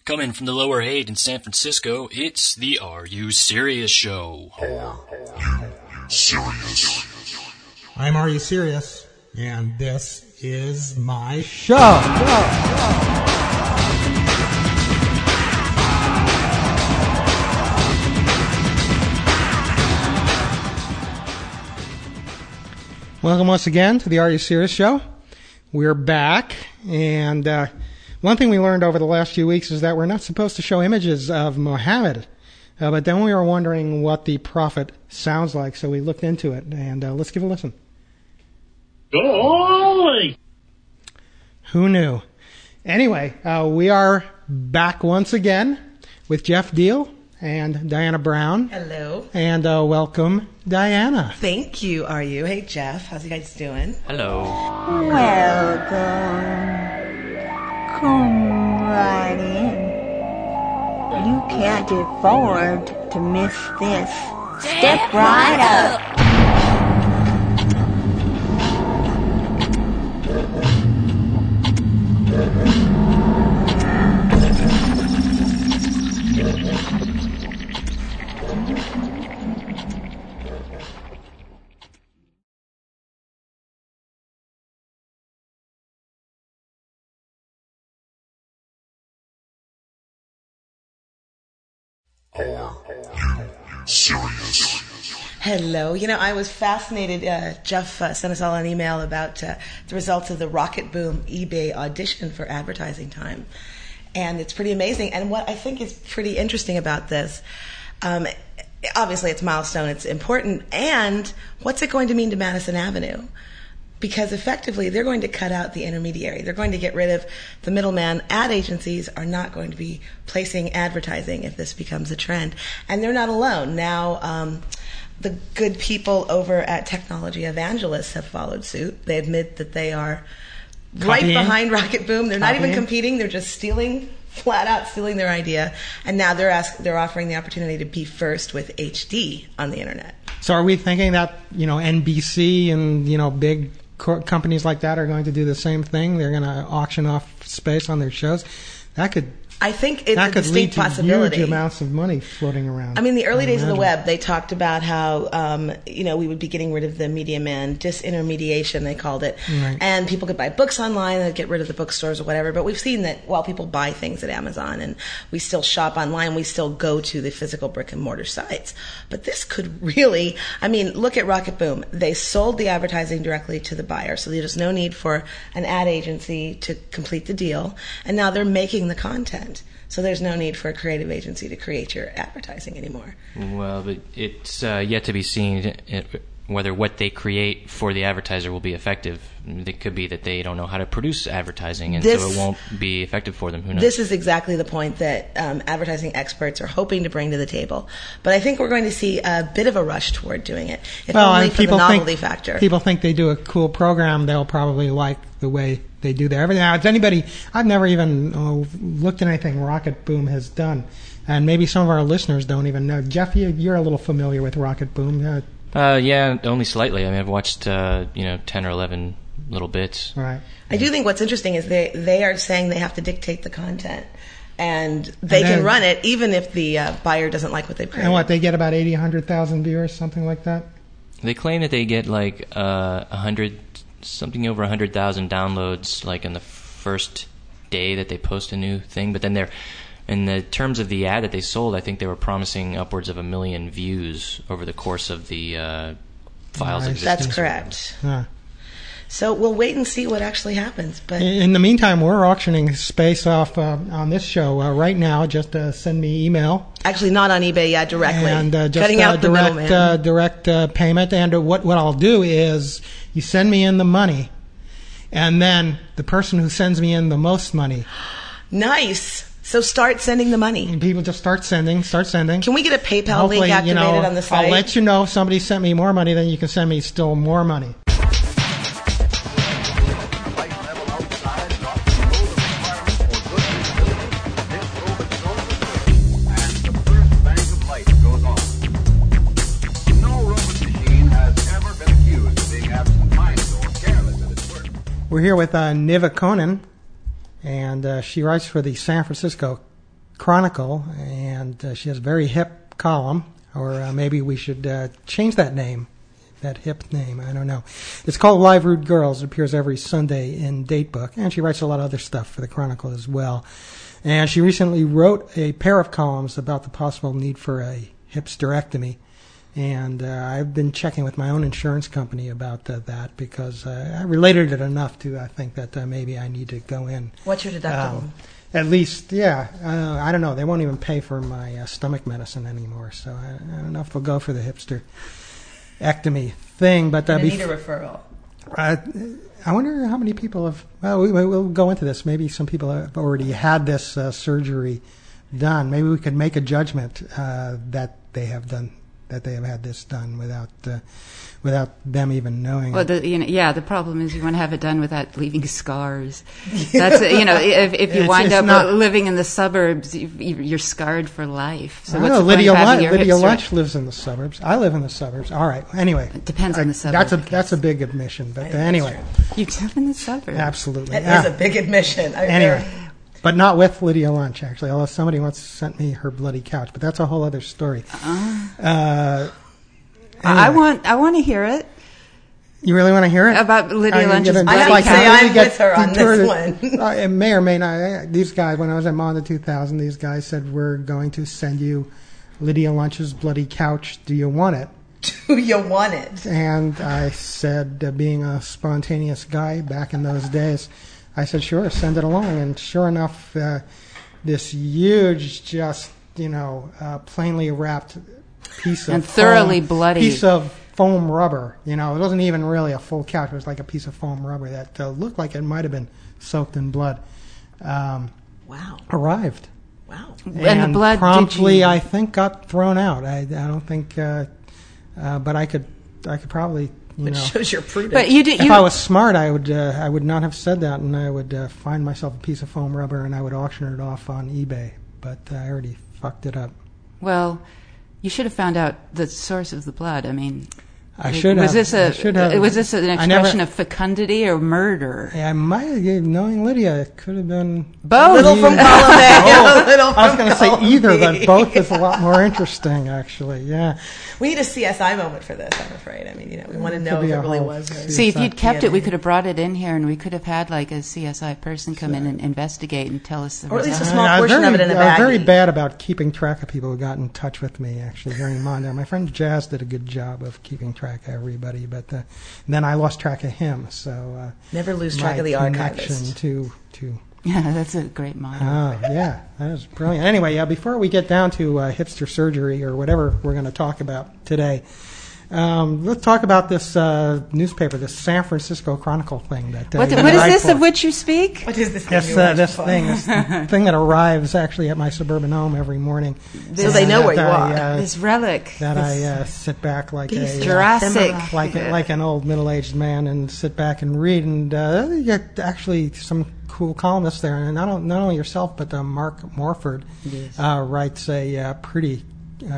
Coming from the Lower Haight in San Francisco, it's the Are You Serious Show. Are You Serious? I'm Are You Serious? And this is my show. Welcome once again to the Are You Serious Show. We're back, and one thing we learned over the last few weeks is that we're not supposed to show images of Muhammad. But then we were wondering what the prophet sounds like, so we looked into it, and let's give a listen. Holy! Who knew? Anyway, we are back once again with Jeff Deal and Diana Brown. Hello. And welcome, Diana. Thank you, Are You? Hey, Jeff. How's you guys doing? Hello. Welcome. Come right in. You can't afford to miss this. Step right up. Are You Serious? Hello. You know, I was fascinated. Jeff sent us all an email about the results of the Rocket Boom eBay audition for advertising time. And it's pretty amazing. And what I think is pretty interesting about this, obviously it's milestone, it's important. And what's it going to mean to Madison Avenue? Because effectively, they're going to cut out the intermediary. They're going to get rid of the middleman. Ad agencies are not going to be placing advertising if this becomes a trend. And they're not alone. Now, the good people over at Technology Evangelists have followed suit. They admit that they are right behind Rocket Boom. They're not even competing. They're just flat out stealing their idea. And now they're offering the opportunity to be first with HD on the internet. So are we thinking that, NBC and, big companies like that are going to do the same thing? They're going to auction off space on their shows? I think it's a distinct possibility. Huge amounts of money floating around. I mean, the early days of the web, they talked about how, we would be getting rid of the media man, disintermediation, they called it. Right. And people could buy books online and get rid of the bookstores or whatever. But we've seen that while people buy things at Amazon and we still shop online, we still go to the physical brick and mortar sites. But this could really, look at Rocket Boom. They sold the advertising directly to the buyer, so there's no need for an ad agency to complete the deal. And now they're making the content. So there's no need for a creative agency to create your advertising anymore. Well, but it's yet to be seen whether what they create for the advertiser will be effective. It could be that they don't know how to produce advertising, and so it won't be effective for them. Who knows? This is exactly the point that advertising experts are hoping to bring to the table. But I think we're going to see a bit of a rush toward doing it, if only for the novelty factor. People think they do a cool program, they'll probably like the way they do their everything. Now, I've never even looked at anything Rocket Boom has done, and maybe some of our listeners don't even know. Jeff, you're a little familiar with Rocket Boom. Yeah, only slightly. I've watched 10 or 11 little bits. Right. I do think what's interesting is they are saying they have to dictate the content, and they can run it even if the buyer doesn't like what they've created. And what, they get about 80, 100,000 viewers, something like that? They claim that they get like 100, something over 100,000 downloads like in the first day that they post a new thing, but then they're, in the terms of the ad that they sold, I think they were promising upwards of 1 million views over the course of the file's existence. That's correct. So we'll wait and see what actually happens. But in the meantime, we're auctioning space off on this show right now. Just send me email. Actually, not on eBay, directly. And just cutting out the middleman. Direct payment. And what I'll do is you send me in the money, and then the person who sends me in the most money. Nice. So start sending the money. And people just start sending. Can we get a PayPal link activated on the site? I'll let you know if somebody sent me more money, then you can send me still more money. We're here with Niva Conan, and she writes for the San Francisco Chronicle, and she has a very hip column, or maybe we should change that name, that hip name. I don't know. It's called Live Rude Girls. It appears every Sunday in Datebook, and she writes a lot of other stuff for the Chronicle as well. And she recently wrote a pair of columns about the possible need for a hipsterectomy. And I've been checking with my own insurance company about that because I related it enough to I think that maybe I need to go in. What's your deductible? At least, yeah. I don't know. They won't even pay for my stomach medicine anymore, so I don't know if they'll go for the hipsterectomy thing. But I need a referral. I wonder how many people have. Well, we'll go into this. Maybe some people have already had this surgery done. Maybe we could make a judgment that they have had this done without them even knowing. Well, the problem is you want to have it done without leaving scars. That's if you wind up living in the suburbs, you're scarred for life. So what's the point of having your Lydia hipster? Lunch lives in the suburbs. I live in the suburbs. All right. Anyway, It depends on the suburb. That's a big admission, but anyway, You live in the suburbs. absolutely. That is a big admission. Anyway. But not with Lydia Lunch, actually, although somebody once sent me her bloody couch. But that's a whole other story. I Anyway. want to hear it You really want to hear it? about Lydia Lunch's I bloody have to couch. say I'm with her on this one. It may or may not. These guys, when I was at Monda 2000, these guys said, we're going to send you Lydia Lunch's bloody couch. Do you want it? Do you want it? And I said, being a spontaneous guy back in those days, I said, sure, send it along. And sure enough, this huge, just, plainly wrapped piece of And thoroughly foam, bloody. piece of foam rubber. It wasn't even really a full couch. It was like a piece of foam rubber that looked like it might have been soaked in blood. Wow. Arrived. Wow. And the blood promptly, I think, got thrown out. I don't think, but I could probably, Which shows you're prudent. But if I was smart, I would not have said that, and I would find myself a piece of foam rubber and I would auction it off on eBay. But I already fucked it up. Well, you should have found out the source of the blood. I mean, I should have. Was this I should have. Was this an expression of fecundity or murder? I might have, knowing Lydia, it could have been Both. Little from column A, a little from I was going to say column either, B. but both is a lot more interesting, actually. Yeah. We need a CSI moment for this, I'm afraid. I mean, we want to know if be it a really whole was. See, if you'd kept it, we DNA. could have brought it in here, and we could have had like a CSI person come in and investigate and tell us the Or at least results. a small I was portion of it in a I was very baggie. bad about keeping track of people who got in touch with me, actually, during Monday. My friend Jazz did a good job of keeping track of everybody, but then I lost track of him, so... Never lose my track of the connection archivist. to Yeah, that's a great motto. yeah, that was brilliant. Anyway, before we get down to hipster surgery or whatever we're going to talk about today, let's talk about this newspaper, this San Francisco Chronicle thing. What is this of which you speak? What is this? This this thing that arrives actually at my suburban home every morning. So they know where you That are. This relic. That I sit back like a Jurassic. like an old middle-aged man and sit back and read, and you get actually some cool columnists there, and not only yourself, but Mark Morford writes a pretty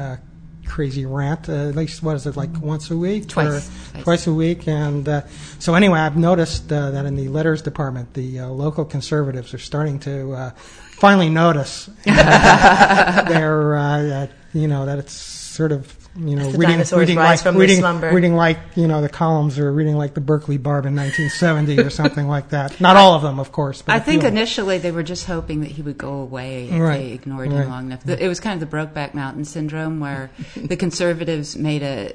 crazy rant. At least, what is it, like once a week? Twice a week. And so anyway, I've noticed that in the letters department, the local conservatives are starting to finally notice that it's sort of dinosaurs rise from their slumber. reading like the columns, or reading like the Berkeley Barb in 1970 or something like that. Not all of them, of course. But I a think few of them. initially they were just hoping that he would go away if Right. they ignored Right. him long enough. It was kind of the Brokeback Mountain syndrome, where the conservatives made a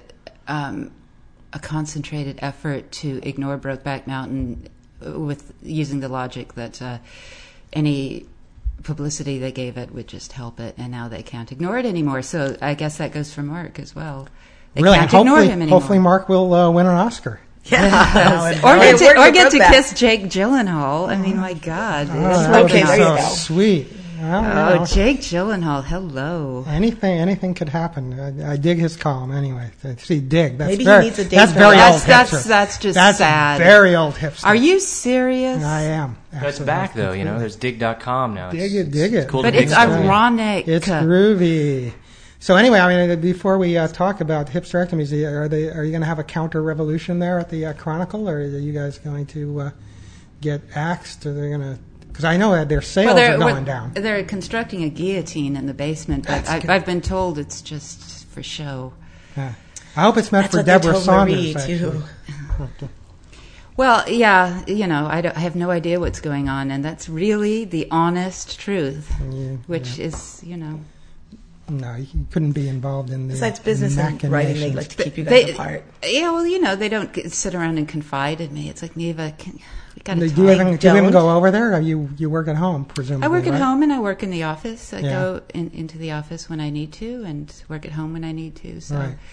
concentrated effort to ignore Brokeback Mountain with using the logic that any publicity they gave it would just help it, and now they can't ignore it anymore. So I guess that goes for Mark as well. They Really, can't and ignore him anymore. hopefully Mark will win an Oscar. Yeah. Or Hey, get where'd to you put kiss Jake Gyllenhaal. I mean, my God. Oh, that would Okay, be there you so go. sweet. Well, Oh, Jake Gyllenhaal, hello. anything could happen. I dig his column anyway. See, dig. That's Maybe he very, needs a date that's for very that. old That's hipster. just That's sad. very old hipster. Are you serious? I am. It's Absolutely. back though, There's dig.com now. Dig it. Cool But to dig it's stuff. ironic. It's groovy. So anyway, I mean, before we talk about hipsterectomies, are you going to have a counter revolution there at the Chronicle, or are you guys going to get axed? Are they going to Because I know that their sales are going down. They're constructing a guillotine in the basement, but I've been told it's just for show. Yeah. I hope it's meant for Deborah Saunders. Too. Well, yeah, I have no idea what's going on, and that's really the honest truth, which is, No, you couldn't be involved in the besides business and writing, they like to keep you guys apart. Yeah, well, they don't sit around and confide in me. It's like, Neva, we got to talk. Do you even go over there, or you work at home, presumably? I work at home, and I work in the office. I go into the office when I need to, and work at home when I need to. So. Right.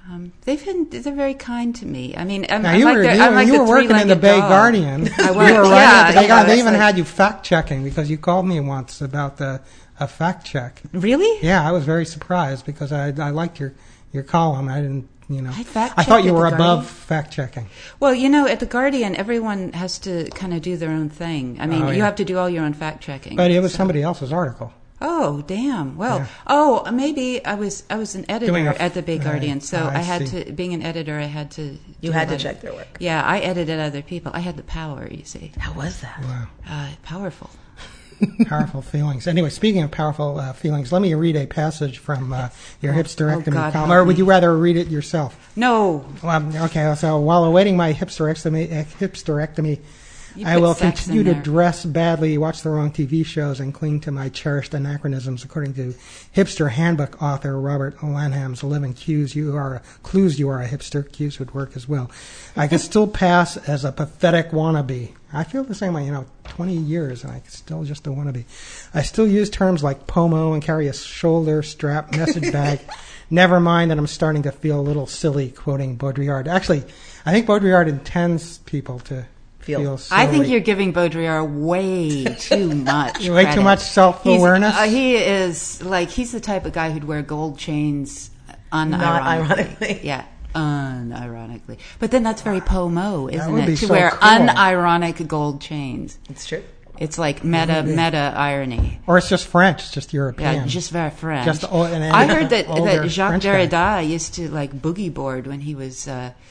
They're very kind to me. I mean, I'm you were working in the Bay dog. Guardian. I You were writing at the Bay Guardian. They even like, had you fact checking because you called me once about a fact check. Really? Yeah, I was very surprised because I liked your column. I didn't, I thought you were Guardian. above fact checking. Well, at the Guardian, everyone has to kind of do their own thing. I mean, you have to do all your own fact checking. But it was somebody else's article. Oh, damn. Well, maybe I was an editor at the Bay Guardian, so I had to, being an editor, I had to... You had to check their work. Yeah, I edited other people. I had the power, you see. How was that? Wow. Powerful. Powerful feelings. Anyway, speaking of powerful feelings, let me read a passage from your hipsterectomy column. Or would you rather read it yourself? No. Okay, so while awaiting my hipsterectomy I will continue to dress badly, watch the wrong TV shows, and cling to my cherished anachronisms, according to hipster handbook author Robert Lanham's 11 clues you are a hipster. Cues would work as well. I can still pass as a pathetic wannabe. I feel the same way, 20 years, and I'm still just a wannabe. I still use terms like POMO and carry a shoulder strap message bag. Never mind that I'm starting to feel a little silly quoting Baudrillard. Actually, I think Baudrillard intends people to feel silly. I think you're giving Baudrillard way too much Way too much self-awareness? He is, he's the type of guy who'd wear gold chains unironically. Not ironically. Yeah, unironically. But then that's very POMO, isn't it? To so wear cool. Unironic gold chains. It's true. It's like meta irony. Or it's just French, it's just European. Yeah, just very French. I heard that Jacques French Derrida used to boogie board when he was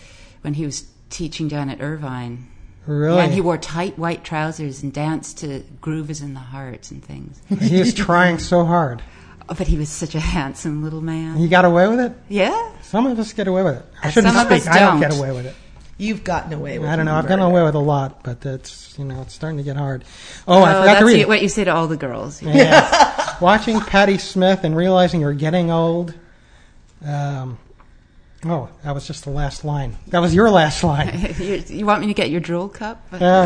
teaching down at Irvine. Really? Yeah, and he wore tight white trousers and danced to Groove Is in the Heart and things. He was trying so hard. Oh, but he was such a handsome little man. He got away with it? Yeah. Some of us get away with it. I shouldn't speak. I don't get away with it. You've gotten away with it. I don't know. I've gotten away with a lot, but it's starting to get hard. Oh, I forgot to read that's what you say to all the girls. Yeah. Watching Patti Smith and realizing you're getting old. That was just the last line. That was your last line. You want me to get your drool cup?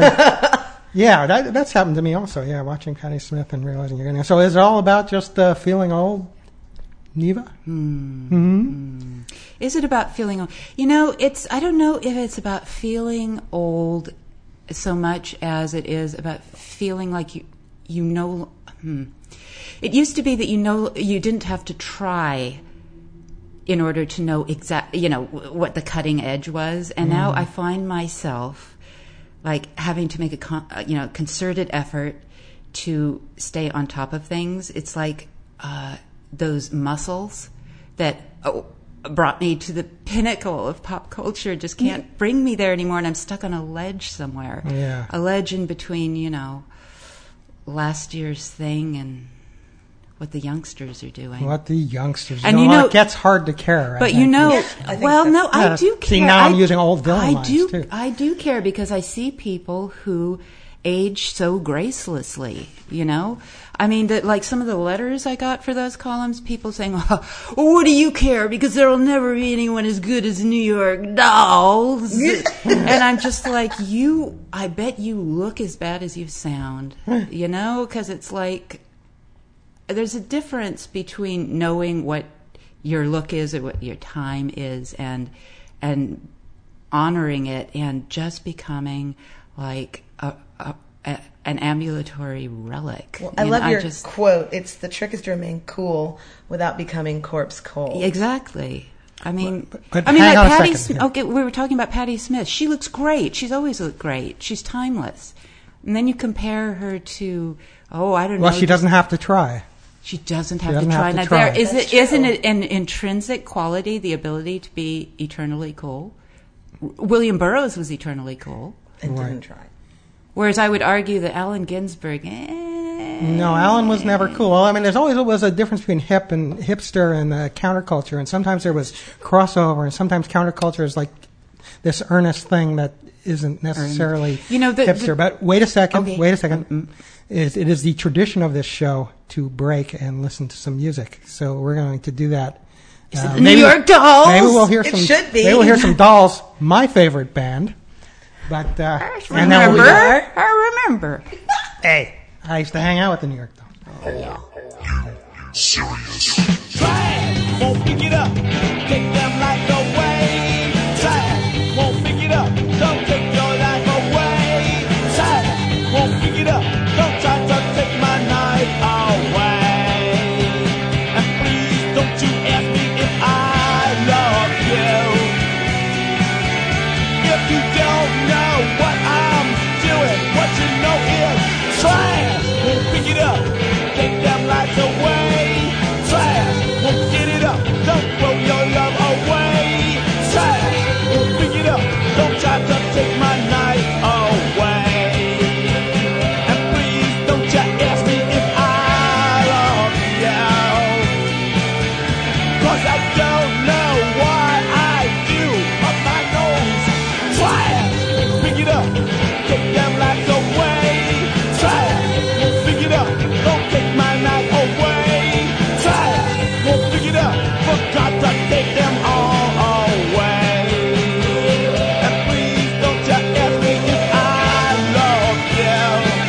Yeah, that's happened to me also. Yeah, watching Patti Smith and realizing you're getting old. So is it all about just feeling old, Neva? Mm-hmm. Is it about feeling old? I don't know if it's about feeling old so much as it is about feeling like you know. It used to be that you didn't have to try in order to know what the cutting edge was, and now I find myself having to make a concerted effort to stay on top of things. It's like those muscles that brought me to the pinnacle of pop culture just can't bring me there anymore, and I'm stuck on a ledge somewhere. Yeah. A ledge in between, last year's thing and what the youngsters are doing. And it gets hard to care. But I do care. See, now I'm using old villain lines too. I do care because I see people who age so gracelessly, I mean, some of the letters I got for those columns, people saying, well, what do you care? Because there will never be anyone as good as New York Dolls. And I'm just like, I bet you look as bad as you sound, because it's like, there's a difference between knowing what your look is or what your time is and honoring it and just becoming like an ambulatory relic. Well, I love your quote. It's the trick is to remain cool without becoming corpse cold. Exactly. I mean, but hang on a second. Okay, we were talking about Patti Smith. She looks great. She's always looked great. She's timeless. And then you compare her to, I don't know. Well, she doesn't have to try. She doesn't have to try. Now, isn't it an intrinsic quality, the ability to be eternally cool? William Burroughs was eternally cool. And didn't try. Whereas I would argue that Allen Ginsberg, No, Allen was never cool. Well, I mean, there's always was a difference between hip and hipster and counterculture, and sometimes there was crossover, and sometimes counterculture is like this earnest thing that isn't necessarily hipster. But wait a second. Mm-hmm. It is the tradition of this show to break and listen to some music, so we're going to do that. New York Dolls. Maybe we'll hear some. It should be. Maybe we'll hear some Dolls, my favorite band. But I remember. Hey, I used to hang out with the New York Dolls. Serious. Try, won't pick it up. Take them like away. Try, won't pick it up. Don't take your life away. Try, won't pick it up. Don't try to take my night away. And please don't you ask me if I love you. If you don't know what I'm doing, what you know is trash. Won't pick it up. Take them lights away. Trash. Won't get it up. Don't throw your love away. Trash. Won't pick it up. Don't try to take my night away. And please don't you ask me if I love you. 'Cause I don't know why I do up my nose. Trash. Pick it up. Take them lights away. Trash. Won't pick it up. Don't take my night away. Trash. Won't pick it up. Forgot to take them all away. And please don't you ask me if I love you.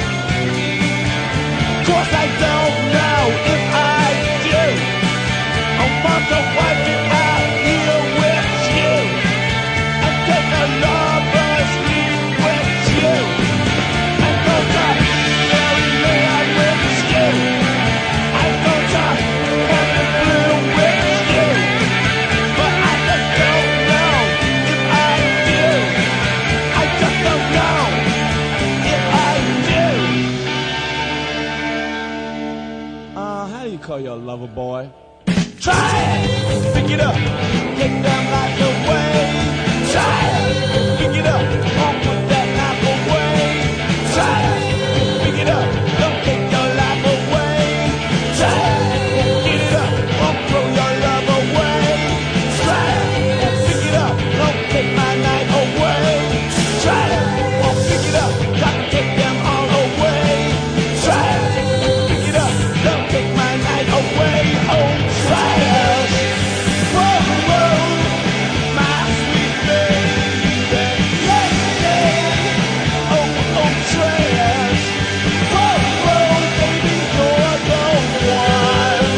'Cause I don't know if I do. I want to wipe it out here with you. And take a lover's leave with you. And go to marry me with you. I go to heaven blue with you. But I just don't know if I do. I just don't know if I do. How do you call your lover boy? Try it, pick it up, take that life away. Try it, pick it up, won't put that life away. Try it, pick it up, don't take your life away. Try it, won't get it up, won't throw your love away. Try it, won't pick it up, don't take my night away. Try it, won't pick it up, got to take them all away. Try it, won't pick it up, don't take my night away. Oh, try it. Whoa, whoa, my sweet baby, lady. Oh, oh, trash. Whoa, whoa, baby, you're the one.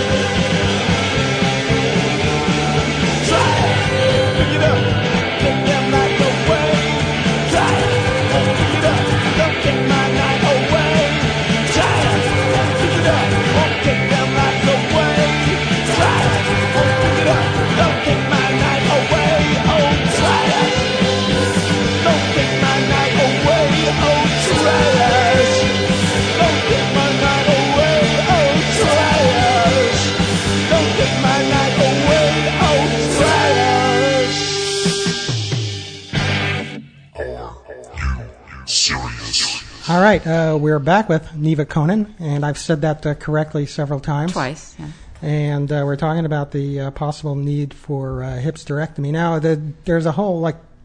Try it, pick it up, take them lights away. Try it, won't pick it up, don't take my night away. Try it, won't pick it up, won't take them lights away. Try it, won't pick it up, don't take my night away. Oh, try it, don't take my night away. Oh, trash, don't take my night away. Oh, trash, don't take my night away. Oh, trash. Serious. All right, we're back with Neva Conan, and I've said that correctly several times. Twice, yeah. And we're talking about the possible need for hysterectomy. Now, there's a whole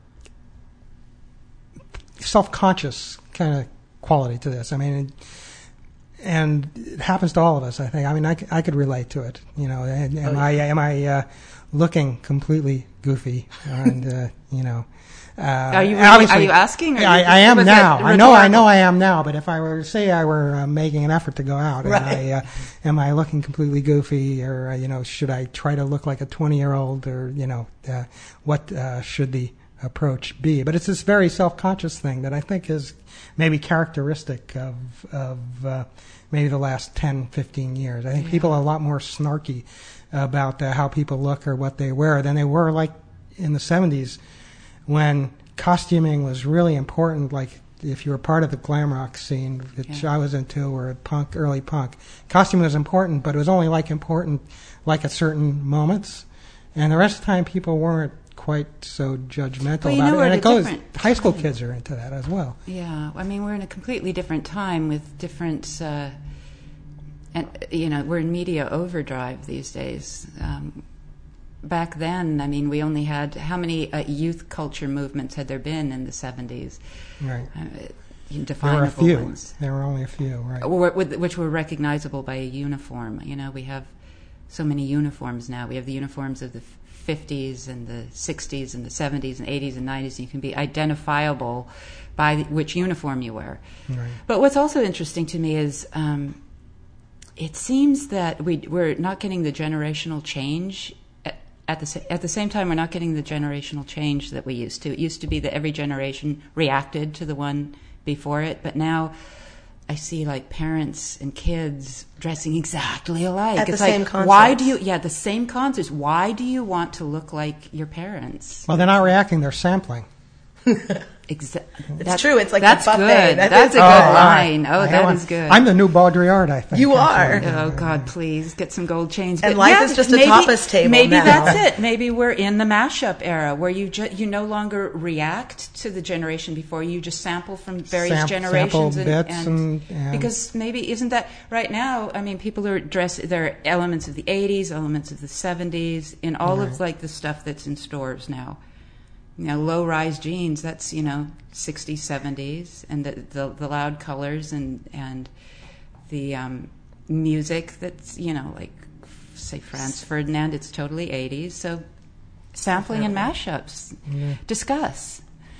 self-conscious kind of quality to this. I mean, and it happens to all of us. I think. I mean, I could relate to it. You know, am I looking completely goofy? And you know. Are you asking? Or I am was now. that I know rhetorical? I am now. But if I were say I were making an effort to go out, Right. am I looking completely goofy, or should I try to look like a 20-year-old, or what should the approach be? But it's this very self-conscious thing that I think is maybe characteristic of maybe the last 10, 15 years. I think people are a lot more snarky about how people look or what they wear than they were like in the 70s. When costuming was really important, like if you were part of the glam rock scene, which I was into, or early punk, costuming was important, but it was only important at certain moments, and the rest of the time people weren't quite so judgmental Well, you about know, it. And we're it at a goes, different high school time. kids are into that as well. Yeah, I mean, we're in a completely different time with different, and we're in media overdrive these days. Back then, I mean, we only had, how many youth culture movements had there been in the 70s? Right. There were a Definable few. ones. There were only a few, right. Which were recognizable by a uniform. We have so many uniforms now. We have the uniforms of the 50s and the 60s and the 70s and 80s and 90s. You can be identifiable by which uniform you wear. Right. But what's also interesting to me is it seems that we're not getting the generational change. At the same time, we're not getting the generational change that we used to. It used to be that every generation reacted to the one before it, but now I see like parents and kids dressing exactly alike. At the it's same like, concerts. why do you? Yeah, the same concerts. Why do you want to look like your parents? Well, they're not reacting, they're sampling. It's true. It's like that's the buffet. good. That That's is a good good. line. I That want- is good. I'm the new Baudrillard, I think. You are. actually. Oh God, please get some gold chains. And But life yeah, is just a maybe- tapas table Maybe now. that's it. Maybe we're in the mashup era where you no longer react to the generation before. You just sample from various generations sample bits and- because maybe isn't that right now? I mean, people are dressed. There are elements of the '80s, elements of the '70s, in all of like the stuff that's in stores now. Low-rise jeans, that's, 60s, 70s, and the loud colors and the music that's, like, say, Franz Ferdinand, it's totally 80s. So sampling and mashups. Discuss.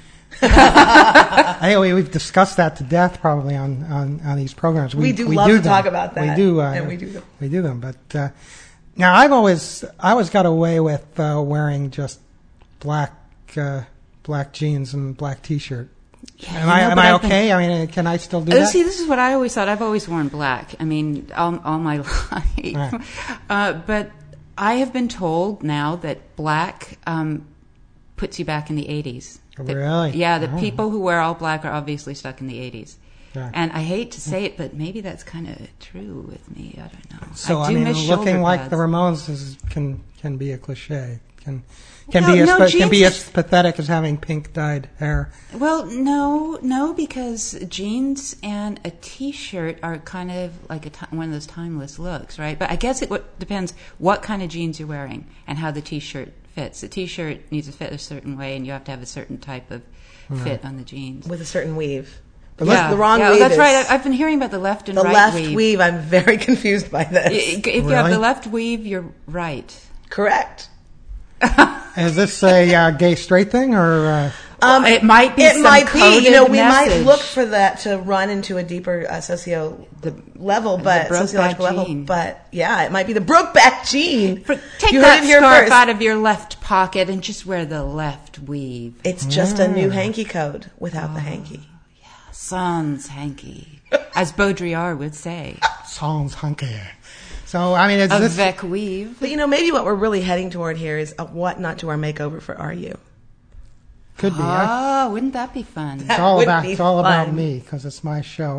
I think we've discussed that to death probably on these programs. We do love to talk about that. We do. And we do them. We do them. But now I always got away with wearing just black jeans and black T-shirt. Am I okay? I mean, can I still do that? See, this is what I always thought. I've always worn black. I mean, all my life. Right. But I have been told now that black puts you back in the 80s. Really? Yeah, the people who wear all black are obviously stuck in the 80s. Yeah. And I hate to say it, but maybe that's kind of true with me. I don't know. So I do miss looking shoulder like pads. the Ramones can be a cliche. Can No, be jeans- as pathetic as having pink dyed hair. Well, no, because jeans and a T-shirt are kind of like one of those timeless looks, right? But I guess it depends what kind of jeans you're wearing and how the T-shirt fits. The T-shirt needs to fit a certain way, and you have to have a certain type of fit on the jeans. With a certain weave. But Yeah, the wrong yeah, weave that's is- right. I've been hearing about the left and The right left weave. weave, I'm very confused by this. If you have Really? the left weave, you're right. Correct. Is this a gay straight thing or? It might be. It some might be. coded We might message. look for that to run into a deeper socio level, but Brokeback sociological level. gene. But yeah, it might be the Brokeback gene. Take you that heard it here scarf first. out of your left pocket and just wear the left weave. It's just a new hanky code without the hanky. Sans hanky, as Baudrillard would say. Sounds hunky. So I mean, it's Avec weave. But maybe what we're really heading toward here is a what not to wear makeover for RU. could be. Oh, wouldn't that be fun? It's all would about be me fun. because it's my show.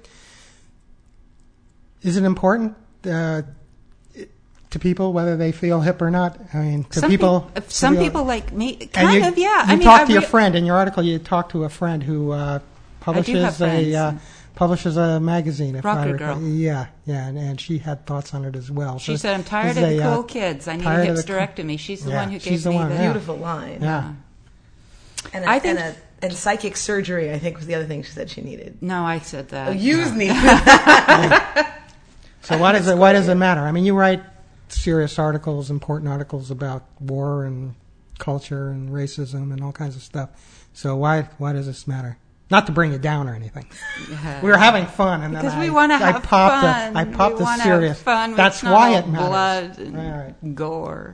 Is it important to people whether they feel hip or not? I mean, to Some people. some to people like me, and kind of, yeah. You I mean, talked to your friend in your article. You talked to a friend who publishes friends. publishes a magazine. If Rocker I recall. Girl. Yeah, and she had thoughts on it as well. She So said, "I'm tired this of is the a, cool kids. I need a tired of the hysterectomy." She's the Yeah, one who she's gave the me one, the yeah. Beautiful line. Yeah. And, I think- and psychic surgery, I think, was the other thing she said she needed. No, I said that. Oh, you need So why does it matter? I mean, you write serious articles, important articles about war and culture and racism and all kinds of stuff. So why does this matter? Not to bring it down or anything. Yeah. We were having fun, and then Because we want to have fun. I popped we the wanna serious. Have fun. That's It's not why all it matters. Blood and Right. gore.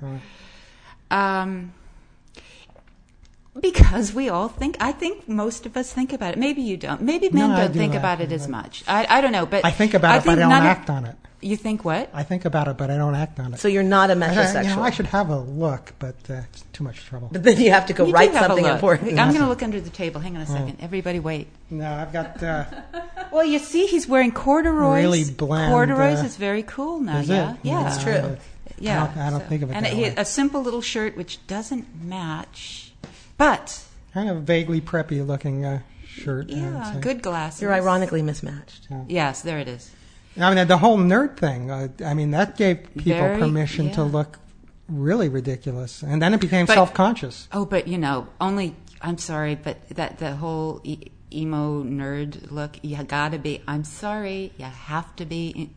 Because we all think. I think most of us think about it. Maybe you don't. Maybe men No, I don't do think act about it on as it. much. I don't know, but I think about it, but I don't none of- act on it. You think what? I think about it, but I don't act on it. So you're not a metrosexual. I should have a look, but it's too much trouble. But then you have to go You write do have a something look. important. I'm going to look under the table. Hang on a second. Everybody wait. No, I've got... Well, you see, he's wearing corduroys. Really bland, Corduroys is very cool now. is Yeah, it? yeah, It's true. Yeah, I don't think of it and that he- way. a simple little shirt which doesn't match, but Kind of vaguely preppy looking shirt. I would yeah, say. good glasses. You're ironically mismatched. Yes, there it is. I mean, the whole nerd thing, I mean, that gave people Very- permission to yeah. look really ridiculous. And then it became But- self-conscious. Oh, but only. I'm sorry, but that the whole emo nerd look, you gotta be. I'm sorry, you have to be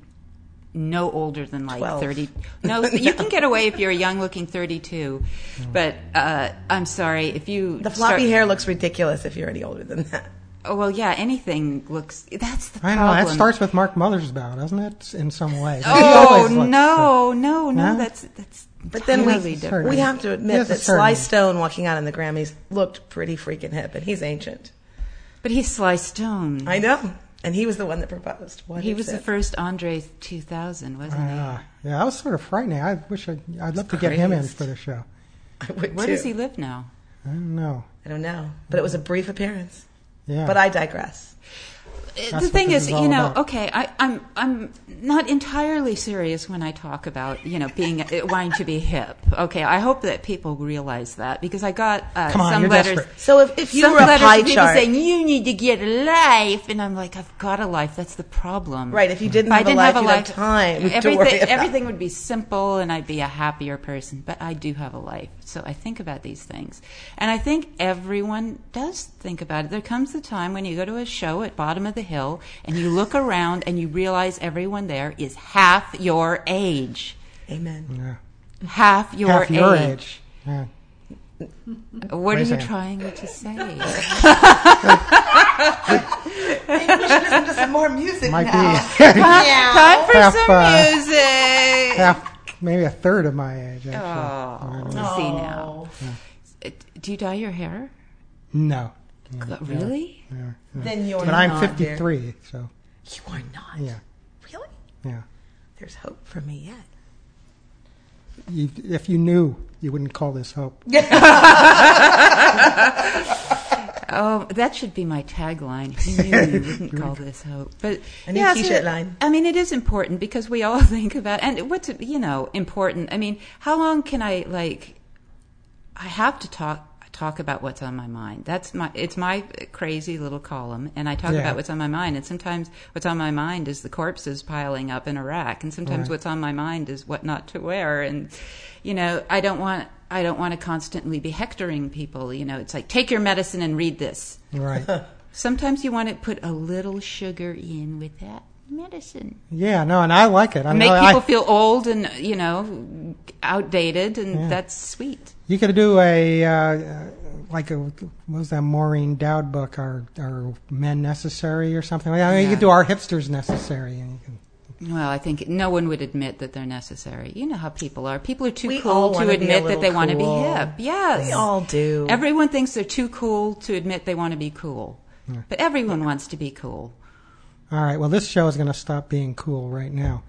no older than like 12. 30. No, you can get away if you're a young-looking 32. But I'm sorry if you. The floppy hair looks ridiculous if you're any older than that. Oh, well, yeah, anything looks. That's the I know, problem. that starts with Mark Mothersbaugh, doesn't it? In some way. He Oh always looks no, good. no, Huh? that's But then totally we- different. We have to He admit has a that Sly certain- Stone walking out in the Grammys looked pretty freaking hip, and he's ancient. But he's Sly Stone. I know. And he was the one that proposed. What He is was the it? first Andre 2000, wasn't he? Yeah, that was sort of frightening. I wish I'd love to get him in crazed. for the show. I would Where too. does he live now? I don't know. I don't know. But it was a brief appearance. Yeah. But I digress. That's The what thing this is, is all about. okay, I'm not entirely serious when I talk about, being wanting to be hip. Okay, I hope that people realize that because I got Come on, some you're letters. desperate. So if you Some were a letters pie from people chart, saying you need to get a life, and I'm like, I've got a life. That's the problem. right? If you didn't If I have a didn't life, have a you'd life, have time to everything, worry about. everything would be simple, and I'd be a happier person. But I do have a life, so I think about these things, and I think everyone does think about it. There comes the time when you go to a show at Bottom of the Hill, and you look around, and you realize everyone there is half your age. Amen. Yeah. Half your Half your age. age. Yeah. What are Wait a you second. trying to say? Maybe we should listen to some more music Might now. be Time for Half, some music. half, maybe a third of my age, actually. Oh, see now. Do you dye your hair? No. Really? Yeah. Then you're But I'm not 53, so You are not. yeah. Really? Yeah. There's hope for me yet. If you knew, you wouldn't call this hope. Oh, that should be my tagline. You knew you wouldn't call this hope. But A new yeah, t-shirt line. I mean, it is important because we all think about, and what's, important. I mean, how long can I have to talk about what's on my mind. It's my crazy little column, and I talk Yeah. about what's on my mind. And sometimes what's on my mind is the corpses piling up in Iraq, and sometimes Right. what's on my mind is what not to wear. And I don't want to constantly be hectoring people. It's like, take your medicine and read this. Right. Sometimes you want to put a little sugar in with that medicine. Yeah, no, and I like it. Make people feel old and, outdated, and Yeah. that's sweet. You could do what was that Maureen Dowd book, Are Men Necessary or something like that? I mean, you Yeah. could do Are Hipsters Necessary? And you can, Well, I think no one would admit that they're necessary. You know how people are. People are too We cool all to wanna be a admit that little they want to be cool. hip. Yes. We all do. Everyone thinks they're too cool to admit they want to be cool. But everyone wants to be cool. all right, well, this show is going to stop being cool right now.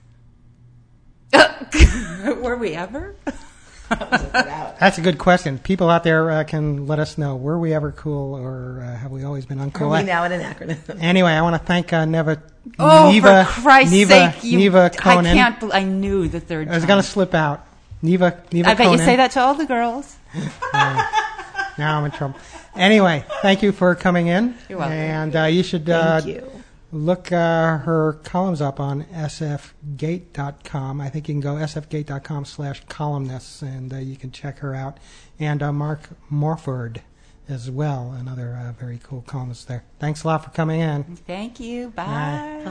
Were we ever? That's a good question. People out there can let us know. Were we ever cool, or have we always been Are uncool? we now an anachronism? Anyway, I want to thank Neva. Oh, Neva, for Christ's Neva, sake! Neva Conan. I knew the third I was time. going to slip out. Neva I bet Conan. you say that to all the girls. Now I'm in trouble. Anyway, thank you for coming in. You're welcome. And you should Thank you. look her columns up on sfgate.com. I think you can go sfgate.com/columnists, and you can check her out. And Mark Morford as well, another very cool columnist there. Thanks a lot for coming in. Thank you. Bye.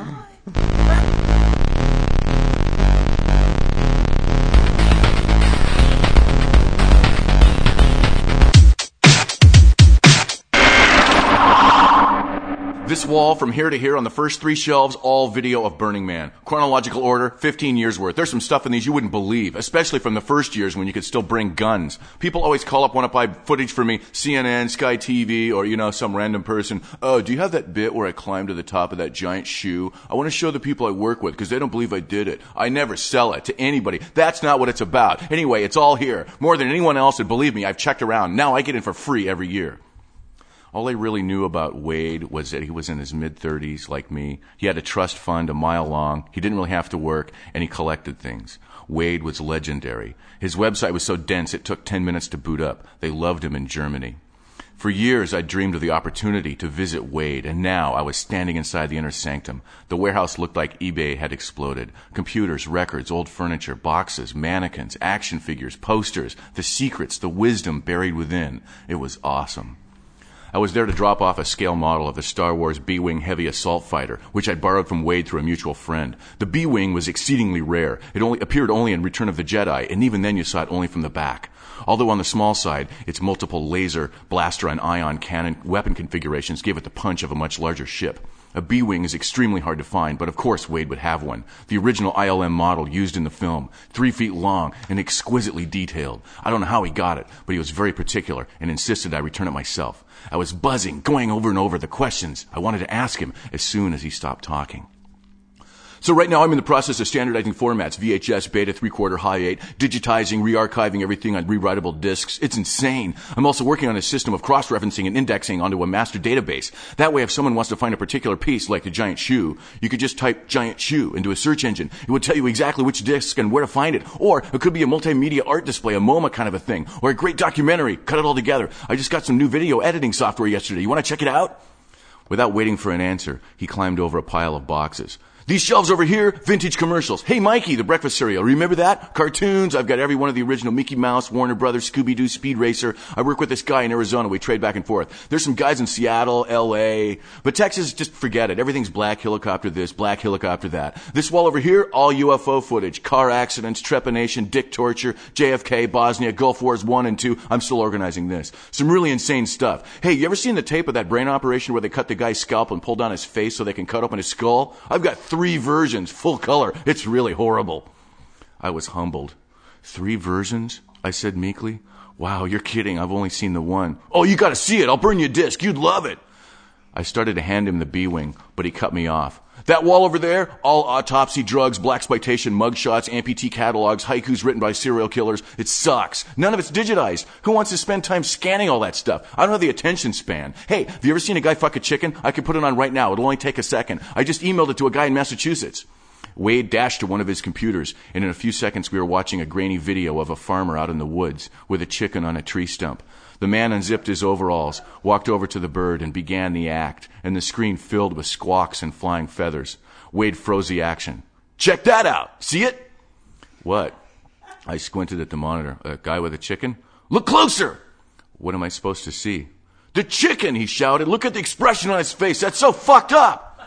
This wall from here to here on the first 3 shelves, all video of Burning Man. Chronological order, 15 years worth. There's some stuff in these you wouldn't believe, especially from the first years when you could still bring guns. People always want to buy footage for me, CNN, Sky TV, or, some random person. Oh, do you have that bit where I climbed to the top of that giant shoe? I want to show the people I work with because they don't believe I did it. I never sell it to anybody. That's not what it's about. Anyway, it's all here. More than anyone else, and believe me, I've checked around. Now I get in for free every year. All I really knew about Wade was that he was in his mid-30s, like me. He had a trust fund a mile long. He didn't really have to work, and he collected things. Wade was legendary. His website was so dense it took 10 minutes to boot up. They loved him in Germany. For years, I dreamed of the opportunity to visit Wade, and now I was standing inside the inner sanctum. The warehouse looked like eBay had exploded. Computers, records, old furniture, boxes, mannequins, action figures, posters, the secrets, the wisdom buried within. It was awesome. I was there to drop off a scale model of the Star Wars B-Wing Heavy Assault Fighter, which I'd borrowed from Wade through a mutual friend. The B-Wing was exceedingly rare. It appeared only in Return of the Jedi, and even then you saw it only from the back. Although on the small side, its multiple laser, blaster, and ion cannon weapon configurations gave it the punch of a much larger ship. A B-Wing is extremely hard to find, but of course Wade would have one. The original ILM model used in the film, 3 feet long and exquisitely detailed. I don't know how he got it, but he was very particular and insisted I return it myself. I was buzzing, going over and over the questions I wanted to ask him as soon as he stopped talking. So right now I'm in the process of standardizing formats, VHS, beta, 3/4, high 8, digitizing, re-archiving everything on rewritable disks. It's insane. I'm also working on a system of cross-referencing and indexing onto a master database. That way if someone wants to find a particular piece, like the giant shoe, you could just type giant shoe into a search engine. It would tell you exactly which disk and where to find it. Or it could be a multimedia art display, a MoMA kind of a thing. Or a great documentary. Cut it all together. I just got some new video editing software yesterday. You want to check it out? Without waiting for an answer, he climbed over a pile of boxes. These shelves over here, vintage commercials. Hey, Mikey, the breakfast cereal. Remember that? Cartoons. I've got every one of the original Mickey Mouse, Warner Brothers, Scooby-Doo, Speed Racer. I work with this guy in Arizona. We trade back and forth. There's some guys in Seattle, L.A. But Texas, just forget it. Everything's black helicopter this, black helicopter that. This wall over here, all UFO footage. Car accidents, trepanation, dick torture, JFK, Bosnia, Gulf Wars 1 and 2. I'm still organizing this. Some really insane stuff. Hey, you ever seen the tape of that brain operation where they cut the guy's scalp and pull down his face so they can cut open his skull? I've got 3 versions, full color. It's really horrible. I was humbled. 3 versions? I said meekly. Wow, you're kidding. I've only seen the one. Oh, you gotta see it. I'll burn you a disc. You'd love it. I started to hand him the B-Wing, but he cut me off. That wall over there, all autopsy, drugs, blaxploitation, mugshots, amputee catalogs, haikus written by serial killers. It sucks. None of it's digitized. Who wants to spend time scanning all that stuff? I don't have the attention span. Hey, have you ever seen a guy fuck a chicken? I can put it on right now. It'll only take a second. I just emailed it to a guy in Massachusetts. Wade dashed to one of his computers, and in a few seconds we were watching a grainy video of a farmer out in the woods with a chicken on a tree stump. The man unzipped his overalls, walked over to the bird, and began the act, and the screen filled with squawks and flying feathers. Wade froze the action. Check that out! See it? What? I squinted at the monitor. A guy with a chicken? Look closer! What am I supposed to see? The chicken, he shouted. Look at the expression on his face. That's so fucked up!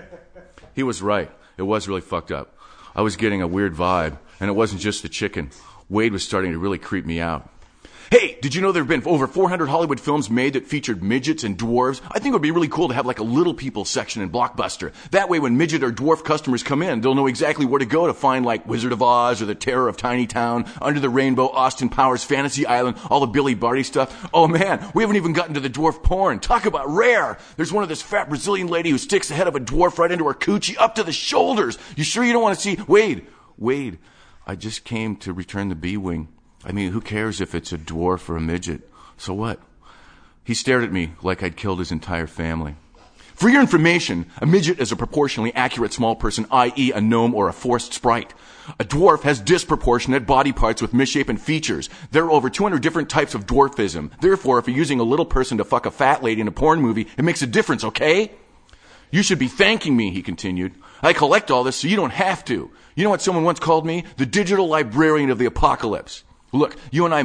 He was right. It was really fucked up. I was getting a weird vibe, and it wasn't just the chicken. Wade was starting to really creep me out. Hey, did you know there have been over 400 Hollywood films made that featured midgets and dwarves? I think it would be really cool to have like a little people section in Blockbuster. That way when midget or dwarf customers come in, they'll know exactly where to go to find like Wizard of Oz or The Terror of Tiny Town, Under the Rainbow, Austin Powers, Fantasy Island, all the Billy Barty stuff. Oh man, we haven't even gotten to the dwarf porn. Talk about rare. There's one of this fat Brazilian lady who sticks the head of a dwarf right into her coochie up to the shoulders. You sure you don't want to see? Wade, I just came to return the B-Wing. I mean, who cares if it's a dwarf or a midget? So what? He stared at me like I'd killed his entire family. For your information, a midget is a proportionally accurate small person, i.e. a gnome or a forced sprite. A dwarf has disproportionate body parts with misshapen features. There are over 200 different types of dwarfism. Therefore, if you're using a little person to fuck a fat lady in a porn movie, it makes a difference, okay? You should be thanking me, he continued. I collect all this so you don't have to. You know what someone once called me? The digital librarian of the apocalypse. Look, you and I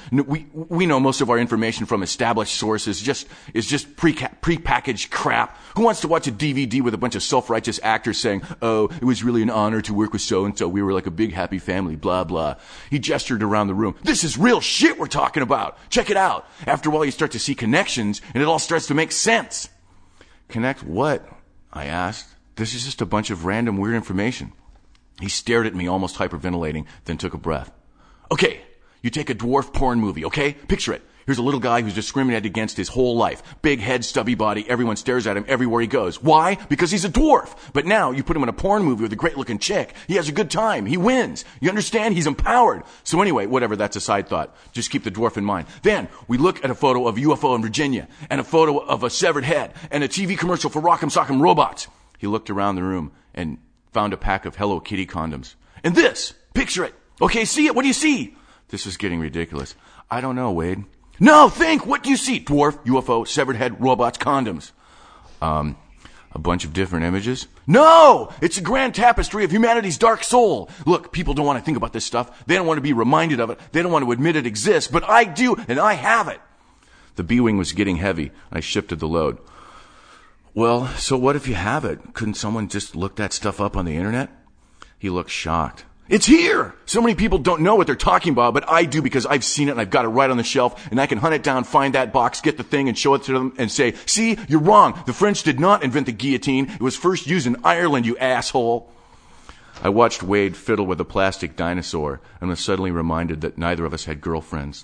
we know most of our information from established sources is just pre-packaged crap. Who wants to watch a DVD with a bunch of self-righteous actors saying, oh, it was really an honor to work with so-and-so. We were like a big happy family, blah, blah. He gestured around the room. This is real shit we're talking about. Check it out. After a while, you start to see connections, and it all starts to make sense. Connect what? I asked. This is just a bunch of random weird information. He stared at me, almost hyperventilating, then took a breath. Okay, you take a dwarf porn movie, okay? Picture it. Here's a little guy who's discriminated against his whole life. Big head, stubby body, everyone stares at him everywhere he goes. Why? Because he's a dwarf. But now you put him in a porn movie with a great looking chick. He has a good time. He wins. You understand? He's empowered. So anyway, whatever, that's a side thought. Just keep the dwarf in mind. Then we look at a photo of a UFO in Virginia, and a photo of a severed head, and a TV commercial for Rock'em Sock'em Robots. He looked around the room and found a pack of Hello Kitty condoms. And this, picture it. Okay, see it? What do you see? This is getting ridiculous. I don't know, Wade. No, think! What do you see? Dwarf, UFO, severed head, robots, condoms. A bunch of different images? No! It's a grand tapestry of humanity's dark soul. Look, people don't want to think about this stuff. They don't want to be reminded of it. They don't want to admit it exists. But I do, and I have it. The B-wing was getting heavy. I shifted the load. Well, so what if you have it? Couldn't someone just look that stuff up on the internet? He looked shocked. It's here! So many people don't know what they're talking about, but I do because I've seen it and I've got it right on the shelf, and I can hunt it down, find that box, get the thing, and show it to them and say, see, you're wrong. The French did not invent the guillotine. It was first used in Ireland, you asshole. I watched Wade fiddle with a plastic dinosaur and was suddenly reminded that neither of us had girlfriends.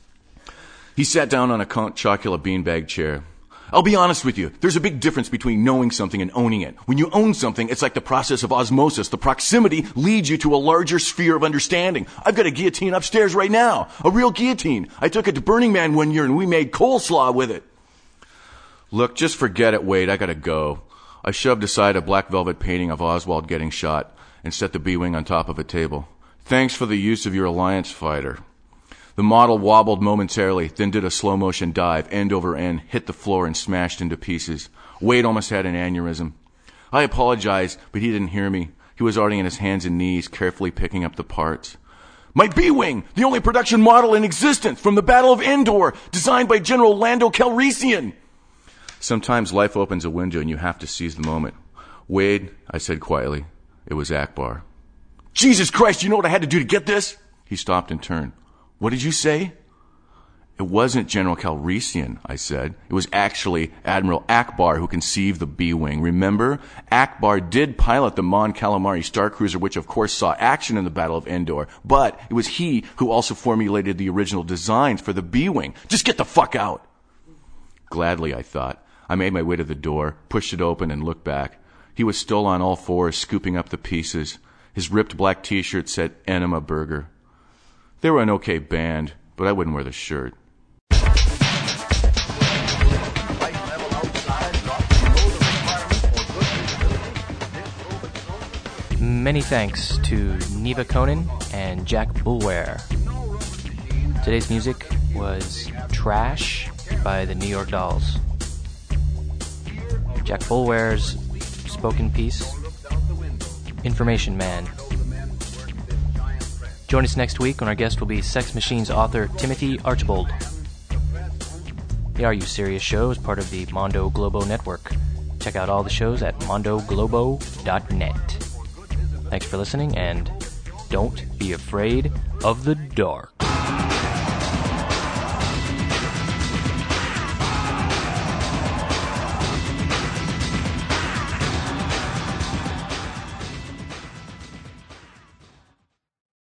He sat down on a Count Chocula beanbag chair. I'll be honest with you. There's a big difference between knowing something and owning it. When you own something, it's like the process of osmosis. The proximity leads you to a larger sphere of understanding. I've got a guillotine upstairs right now. A real guillotine. I took it to Burning Man one year and we made coleslaw with it. Look, just forget it, Wade. I gotta go. I shoved aside a black velvet painting of Oswald getting shot and set the B-wing on top of a table. Thanks for the use of your Alliance fighter. The model wobbled momentarily, then did a slow-motion dive, end over end, hit the floor and smashed into pieces. Wade almost had an aneurysm. I apologized, but he didn't hear me. He was already on his hands and knees, carefully picking up the parts. My B-wing, the only production model in existence, from the Battle of Endor, designed by General Lando Calrissian. Sometimes life opens a window and you have to seize the moment. Wade, I said quietly, it was Akbar. Jesus Christ, you know what I had to do to get this? He stopped and turned. What did you say? It wasn't General Calrissian, I said. It was actually Admiral Akbar who conceived the B-wing. Remember? Akbar did pilot the Mon Calamari star cruiser, which of course saw action in the Battle of Endor. But it was he who also formulated the original designs for the B-wing. Just get the fuck out. Gladly, I thought. I made my way to the door, pushed it open, and looked back. He was still on all fours, scooping up the pieces. His ripped black t-shirt said Enema Burger. They were an okay band, but I wouldn't wear the shirt. Many thanks to Neva Conan and Jack Bulware. Today's music was Trash by the New York Dolls. Jack Bulware's spoken piece, Information Man. Join us next week when our guest will be Sex Machines author Timothy Archibald. The Are You Serious show is part of the Mondo Globo network. Check out all the shows at mondoglobo.net. Thanks for listening, and don't be afraid of the dark.